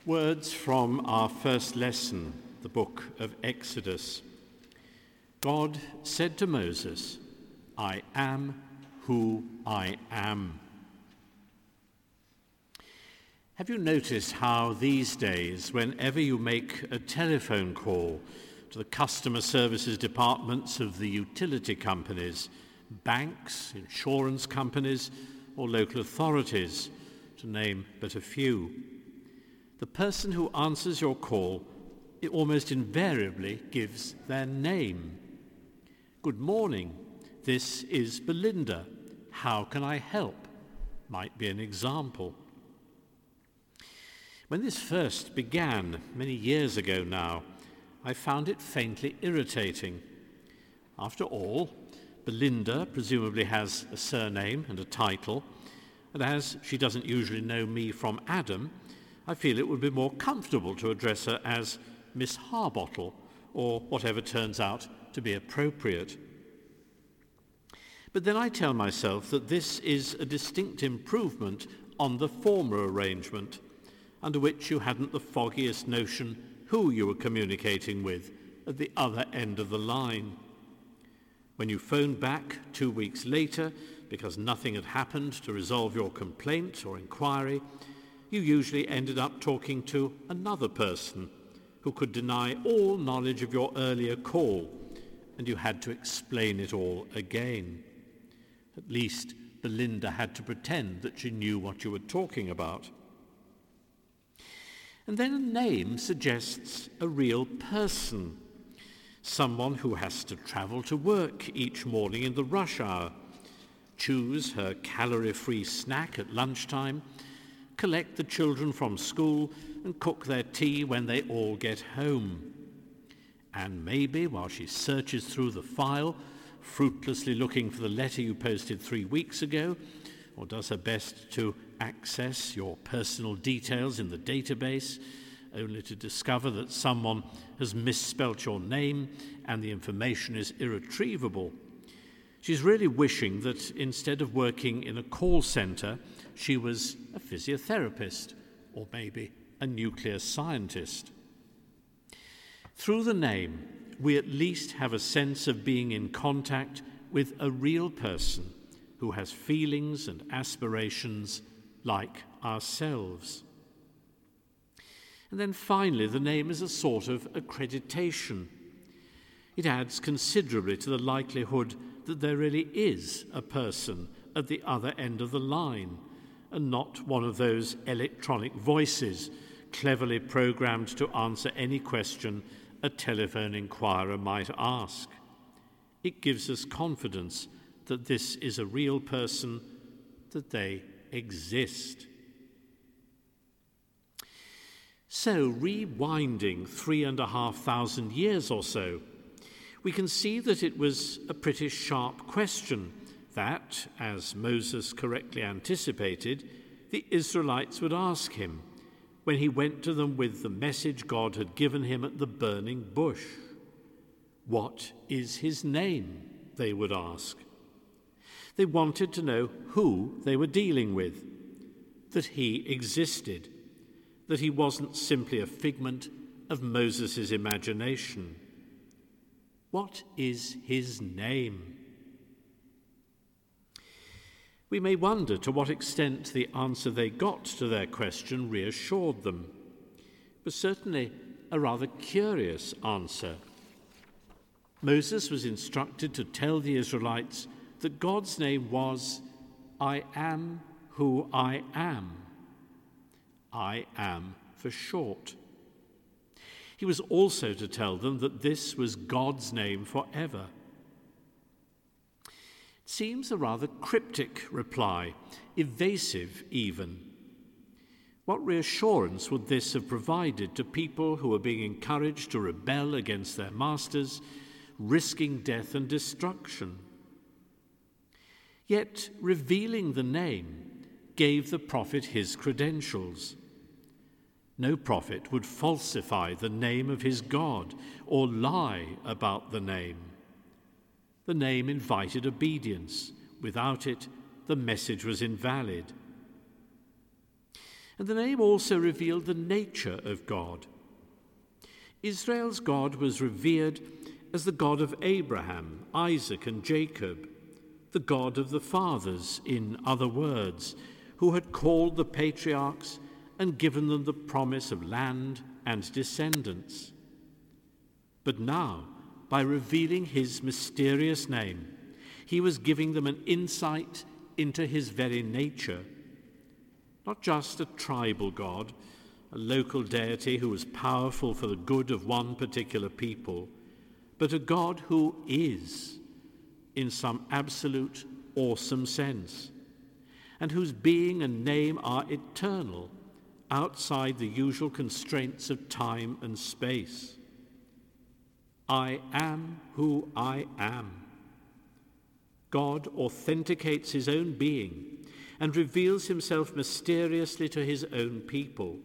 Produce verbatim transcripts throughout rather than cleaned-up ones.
Words from our first lesson, the book of Exodus. God said to Moses, "I am who I am." Have you noticed how these days, whenever you make a telephone call to the customer services departments of the utility companies, banks, insurance companies, or local authorities, to name but a few, the person who answers your call, it almost invariably gives their name. "Good morning, this is Belinda. How can I help?" might be an example. When this first began, many years ago now, I found it faintly irritating. After all, Belinda presumably has a surname and a title, and as she doesn't usually know me from Adam, I feel it would be more comfortable to address her as Miss Harbottle, or whatever turns out to be appropriate. But then I tell myself that this is a distinct improvement on the former arrangement, under which you hadn't the foggiest notion who you were communicating with at the other end of the line. When you phoned back two weeks later because nothing had happened to resolve your complaint or inquiry, you usually ended up talking to another person who could deny all knowledge of your earlier call, and you had to explain it all again. At least Belinda had to pretend that she knew what you were talking about. And then a name suggests a real person, someone who has to travel to work each morning in the rush hour, choose her calorie-free snack at lunchtime, collect the children from school, and cook their tea when they all get home. And maybe while she searches through the file, fruitlessly looking for the letter you posted three weeks ago, or does her best to access your personal details in the database, only to discover that someone has misspelt your name and the information is irretrievable, she's really wishing that instead of working in a call center, she was a physiotherapist or maybe a nuclear scientist. Through the name, we at least have a sense of being in contact with a real person who has feelings and aspirations like ourselves. And then finally, the name is a sort of accreditation. It adds considerably to the likelihood that there really is a person at the other end of the line, and not one of those electronic voices cleverly programmed to answer any question a telephone inquirer might ask. It gives us confidence that this is a real person, that they exist. So, rewinding three and a half thousand years or so, we can see that it was a pretty sharp question that, as Moses correctly anticipated, the Israelites would ask him when he went to them with the message God had given him at the burning bush. What is his name? They would ask. They wanted to know who they were dealing with, that he existed, that he wasn't simply a figment of Moses' imagination. What is his name? We may wonder to what extent the answer they got to their question reassured them. It was certainly a rather curious answer. Moses was instructed to tell the Israelites that God's name was, "I am who I am." I am for short. He was also to tell them that this was God's name forever. It seems a rather cryptic reply, evasive even. What reassurance would this have provided to people who were being encouraged to rebel against their masters, risking death and destruction? Yet revealing the name gave the prophet his credentials. No prophet would falsify the name of his God or lie about the name. The name invited obedience. Without it, the message was invalid. And the name also revealed the nature of God. Israel's God was revered as the God of Abraham, Isaac, and Jacob, the God of the fathers, in other words, who had called the patriarchs and given them the promise of land and descendants. But now, by revealing his mysterious name, he was giving them an insight into his very nature. Not just a tribal God, a local deity who was powerful for the good of one particular people, but a God who is, in some absolute, awesome sense, and whose being and name are eternal, outside the usual constraints of time and space. I am who I am. God authenticates his own being and reveals himself mysteriously to his own people.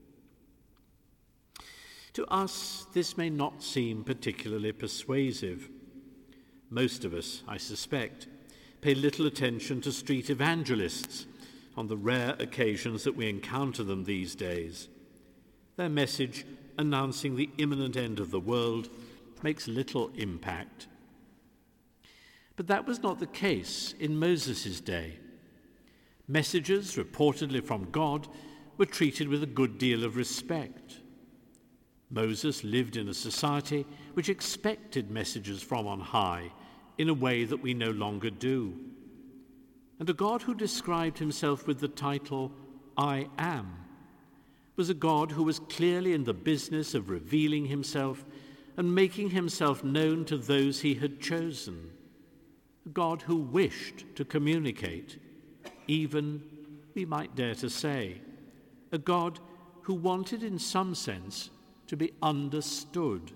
To us, this may not seem particularly persuasive. Most of us, I suspect, pay little attention to street evangelists on the rare occasions that we encounter them these days. Their message announcing the imminent end of the world makes little impact. But that was not the case in Moses' day. Messages reportedly from God were treated with a good deal of respect. Moses lived in a society which expected messages from on high in a way that we no longer do. And a God who described himself with the title, I am, was a God who was clearly in the business of revealing himself and making himself known to those he had chosen. A God who wished to communicate, even, we might dare to say, a God who wanted in some sense to be understood.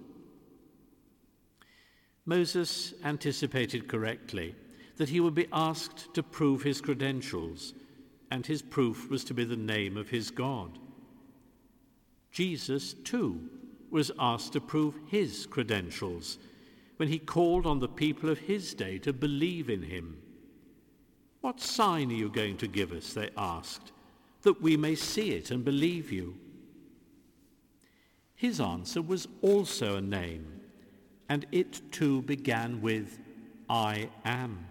Moses anticipated correctly that he would be asked to prove his credentials, and his proof was to be the name of his God. Jesus, too, was asked to prove his credentials when he called on the people of his day to believe in him. What sign are you going to give us, they asked, that we may see it and believe you? His answer was also a name, and it too began with, I am.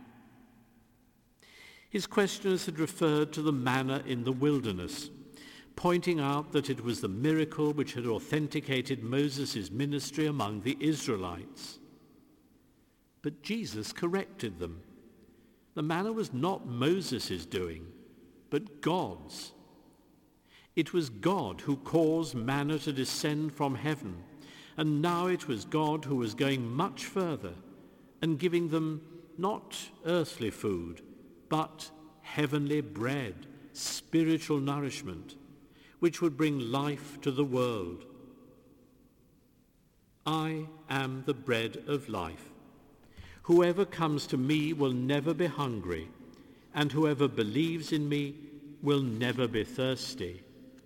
His questioners had referred to the manna in the wilderness, pointing out that it was the miracle which had authenticated Moses' ministry among the Israelites. But Jesus corrected them. The manna was not Moses' doing, but God's. It was God who caused manna to descend from heaven, and now it was God who was going much further and giving them not earthly food, but heavenly bread, spiritual nourishment, which would bring life to the world. I am the bread of life. Whoever comes to me will never be hungry, and whoever believes in me will never be thirsty.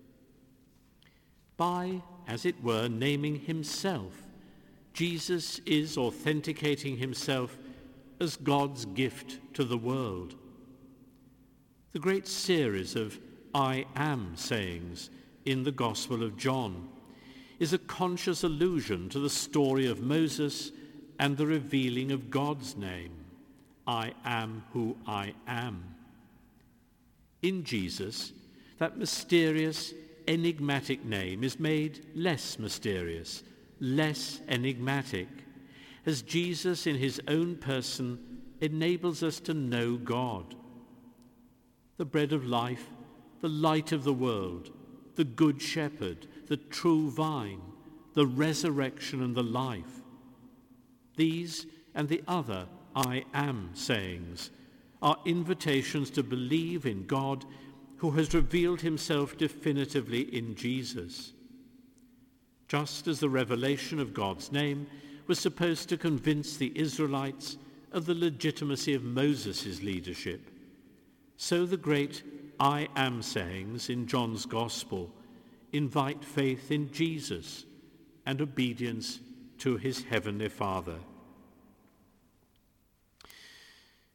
By, as it were, naming himself, Jesus is authenticating himself as God's gift to the world. The great series of I am sayings in the Gospel of John is a conscious allusion to the story of Moses and the revealing of God's name, I am who I am. In Jesus, that mysterious, enigmatic name is made less mysterious, less enigmatic, as Jesus in his own person enables us to know God. The bread of life, the light of the world, the good shepherd, the true vine, the resurrection and the life. These and the other I am sayings are invitations to believe in God who has revealed himself definitively in Jesus. Just as the revelation of God's name was supposed to convince the Israelites of the legitimacy of Moses' leadership, so the great I am sayings in John's Gospel invite faith in Jesus and obedience to his heavenly Father.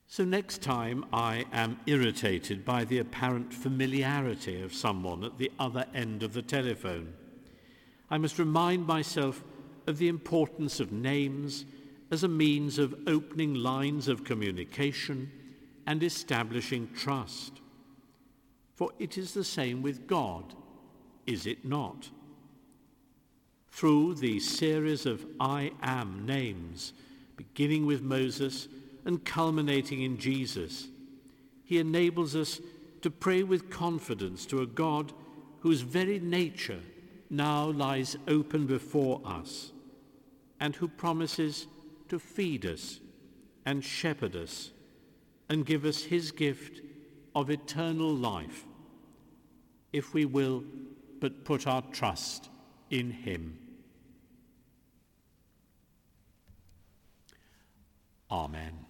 So next time I am irritated by the apparent familiarity of someone at the other end of the telephone, I must remind myself of the importance of names as a means of opening lines of communication and establishing trust. For it is the same with God, is it not? Through the series of I am names, beginning with Moses and culminating in Jesus, he enables us to pray with confidence to a God whose very nature now lies open before us, and who promises to feed us and shepherd us and give us his gift of eternal life, if we will but put our trust in him. Amen.